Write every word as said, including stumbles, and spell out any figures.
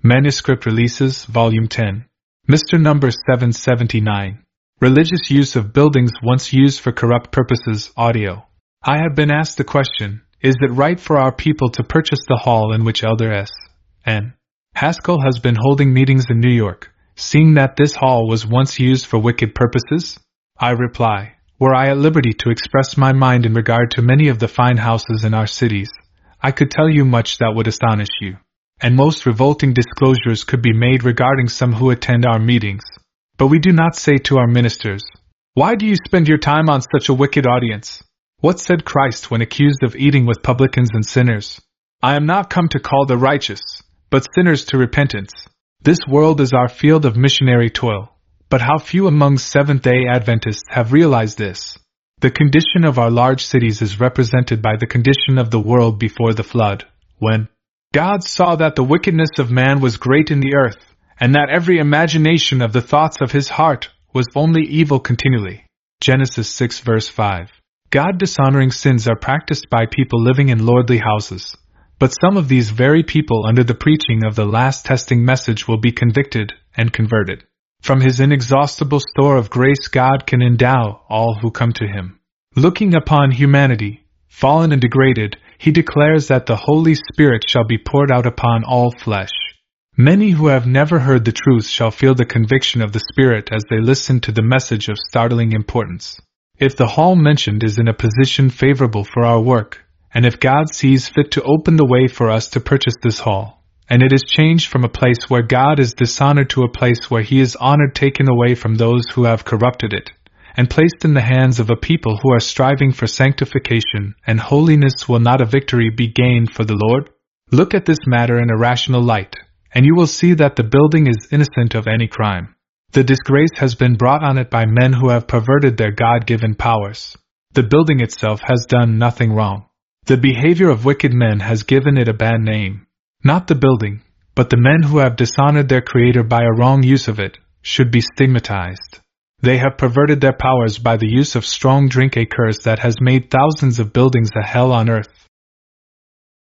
Manuscript Releases, Volume ten. Mister Number seven seventy-nine. Religious Use of Buildings Once Used for Corrupt Purposes, Audio. I have been asked the question, is it right for our people to purchase the hall in which Elder S. N. Haskell has been holding meetings in New York, seeing that this hall was once used for wicked purposes? I reply, were I at liberty to express my mind in regard to many of the fine houses in our cities, I could tell you much that would astonish you. And most revolting disclosures could be made regarding some who attend our meetings. But we do not say to our ministers, why do you spend your time on such a wicked audience? What said Christ when accused of eating with publicans and sinners? I am not come to call the righteous, but sinners to repentance. This world is our field of missionary toil, but how few among Seventh-day Adventists have realized this. The condition of our large cities is represented by the condition of the world before the flood, when God saw that the wickedness of man was great in the earth, and that every imagination of the thoughts of his heart was only evil continually. Genesis six verse five. God-dishonoring sins are practiced by people living in lordly houses, but some of these very people under the preaching of the last testing message will be convicted and converted. From his inexhaustible store of grace God can endow all who come to him. Looking upon humanity, fallen and degraded, he declares that the Holy Spirit shall be poured out upon all flesh. Many who have never heard the truth shall feel the conviction of the Spirit as they listen to the message of startling importance. If the hall mentioned is in a position favorable for our work, and if God sees fit to open the way for us to purchase this hall, and it is changed from a place where God is dishonored to a place where he is honored, taken away from those who have corrupted it, and placed in the hands of a people who are striving for sanctification and holiness, will not a victory be gained for the Lord? Look at this matter in a rational light, and you will see that the building is innocent of any crime. The disgrace has been brought on it by men who have perverted their God-given powers. The building itself has done nothing wrong. The behavior of wicked men has given it a bad name. Not the building, but the men who have dishonored their Creator by a wrong use of it, should be stigmatized. They have perverted their powers by the use of strong drink, a curse that has made thousands of buildings a hell on earth.